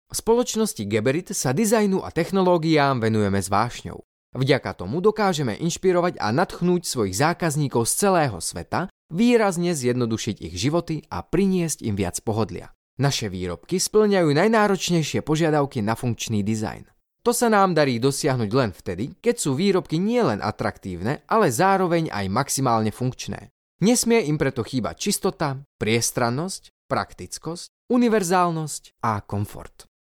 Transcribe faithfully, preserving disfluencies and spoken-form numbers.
V spoločnosti Geberit sa dizajnu a technológiám venujeme s vášňou. Vďaka tomu dokážeme inšpirovať a nadchnúť svojich zákazníkov z celého sveta, výrazne zjednodušiť ich životy a priniesť im viac pohodlia. Naše výrobky spĺňajú najnáročnejšie požiadavky na funkčný dizajn. To sa nám darí dosiahnuť len vtedy, keď sú výrobky nielen atraktívne, ale zároveň aj maximálne funkčné. Nesmie im preto chýbať čistota, priestrannosť, praktickosť, univerzálnosť a komfort.